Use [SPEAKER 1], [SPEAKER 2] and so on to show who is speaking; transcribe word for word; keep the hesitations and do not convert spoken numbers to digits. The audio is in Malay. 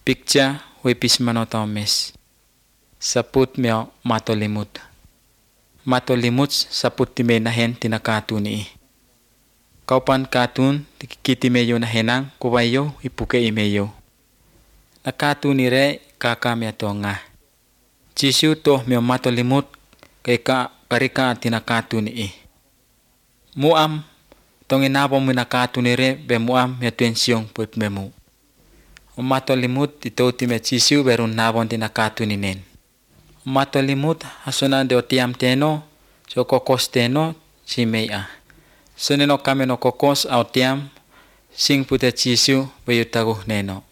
[SPEAKER 1] Picture wipis manotomes. Saput meo matolimut. Matolimut saput time nahen tina katuni. Kaupan katun kitimeyo nahenang kuwayo ipuke imeyo. Na katuni re kaka mea tonga. Jisu toh meo matolimut kaya karika tina katuni. Muam tonginabo mina katuni re be muam mea tuensiong put memu. Matolimut ito time Jisu berun nabon tina katuni nen. Matolimut hasunan deo tiam teno so kokos teno si mea. Suneno kame no kokos au tiam sing puta Jisu bayu taguh neno.